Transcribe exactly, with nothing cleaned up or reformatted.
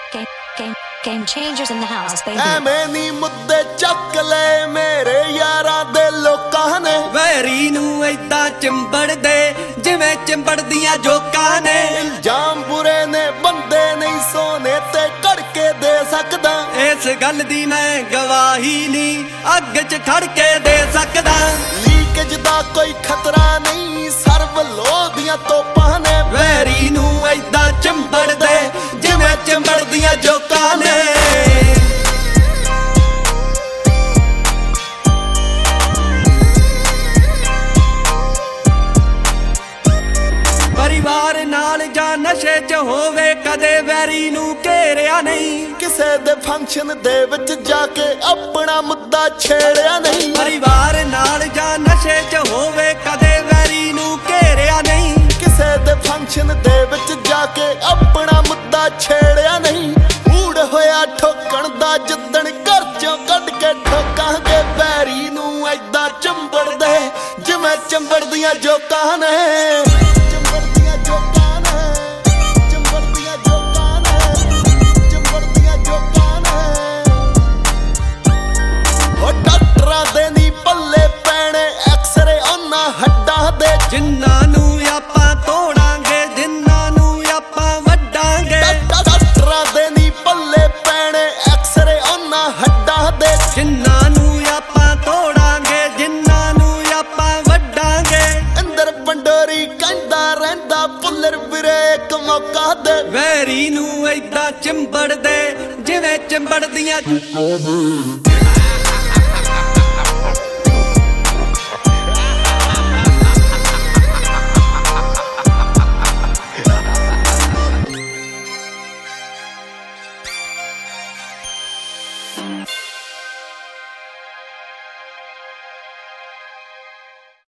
Game, game, game changers in the house, baby. ਐਵੇਂ ਨੀ ਮੁੱਦੇ ਚੱਕ ਲੈ ਮੇਰੇ ਯਾਰਾਂ ਦੇ ਲੋਕਾਂ ਨੇ, ਵੈਰੀ ਨੂੰ ਏਦਾਂ ਚਿੰਬੜਦੇ ਜਿਵੇਂ ਚਿੰਬੜਦੀਆਂ ਜੋਕਾਂ ਨੇ। ਇਲਜ਼ਾਮ ਬੁਰੇ ਨੇ ਬੰਦੇ ਨਹੀਂ ਸੋਨੇ ਤੇ ਕੜਕੇ ਦੇ ਸਕਦਾ, ਇਸ ਗੱਲ ਦੀ ਮੈਂ ਗਵਾਹੀ ਨਹੀਂ ਅੱਗ 'ਚ ਖੜ ਕੇ ਦੇ ਸਕਦਾ। ਲੀਕੇਜ ਦਾ ਕੋਈ ਖਤਰਾ ਨਹੀਂ ਸਰਵ ਲੋਹ ਦੀਆਂ ਤੋਪਾਂ ਨੇ, ਵੈਰੀ ਨੂੰ ਏਦਾਂ ਚਿੰਬੜਦੇ ਜਿਵੇਂ ਚਿੰਬੜਦੀਆਂ ਜੋਕਾਂ ਨੇ। ਪਰਿਵਾਰ ਨਾਲ ਜਾਂ ਨਸ਼ੇ 'ਚ ਹੋਵੇ ਕਦੇ ਵੈਰੀ ਨੂੰ ਘੇਰਿਆ ਨਹੀਂ, ਕਿਸੇ ਦੇ ਫੰਕਸ਼ਨ ਦੇ ਵਿੱਚ ਜਾ ਕੇ ਆਪਣਾ ਮੁੱਦਾ ਛੇੜਿਆ ਨਹੀਂ। ਪਰਿਵਾਰ ਨਾਲ ਜਾਂ ਨਸ਼ੇ 'ਚ ਹੋਵੇ ਕਦੇ ਵੈਰੀ ਨੂੰ ਘੇਰਿਆ ਨਹੀਂ, ਕਿਸੇ ਦੇ ਫੰਕਸ਼ਨ ਦੇ ਵਿੱਚ ਜਾ ਕੇ ਆਪਣਾ ਮੁੱਦਾ ਛੇੜਿਆ ਨਹੀਂ। ਊੜ ਹੋਇਆ ਠੋਕਣ ਦਾ ਜਿੱਦਣ ਘਰ ਚੋਂ ਕੱਢ ਕੇ ਠੋਕਾਂਗੇ, ਵੈਰੀ ਨੂੰ ਏਦਾਂ ਚੰਬੜਦੇ ਜਿਵੇਂ ਚੰਬੜਦੀਆਂ ਜੋਕਾਂ ਨੇ। ਚੰਬੜਦੀਆਂ ਜੋਕਾਂ ਨੇ, ਚੰਬੜਦੀਆਂ ਜੋਕਾਂ ਨੇ, ਚੰਬੜਦੀਆਂ ਜੋਕਾਂ ਨੇ। ਹੋ ਡਾਕਟਰਾਂ ਦੇ ਨੀ ਪੱਲੇ ਪੈਣੇ ਐਕਸਰੇ ਉਹਨਾਂ ਹੱਡਾਂ ਦੇ, ਜਿਨ੍ਹਾਂ ਨੂੰ ਆਪਾਂ ਤੋੜਾਂਗੇ ਜਿਨ੍ਹਾਂ ਨੂੰ ਆਪਾਂ ਵੱਢਾਂਗੇ। ਡਾਕਟਰਾਂ ਦੇ ਨੀ ਪੱਲੇ ਪੈਣੇ ਐਕਸਰੇ ਉਹਨਾਂ ਹੱਡਾਂ ਦੇ, ਜਿਨ੍ਹਾਂ ਨੂੰ ਆਪਾਂ ਤੋੜਾਂਗੇ ਜਿਨ੍ਹਾਂ ਨੂੰ ਆਪਾਂ ਵੱਢਾਂਗੇ। ਅੰਦਰ ਪੰਡੋਰੀ ਕਹਿੰਦਾ ਰਹਿੰਦਾ ਪੁੱਲਰ ਵੀਰੇ ਇੱਕ ਮੌਕਾ ਦੇ, ਵੈਰੀ ਨੂੰ ਏਦਾਂ ਚਿੰਬੜਦੇ ਜਿਵੇਂ ਚਿੰਬੜਦੀਆਂ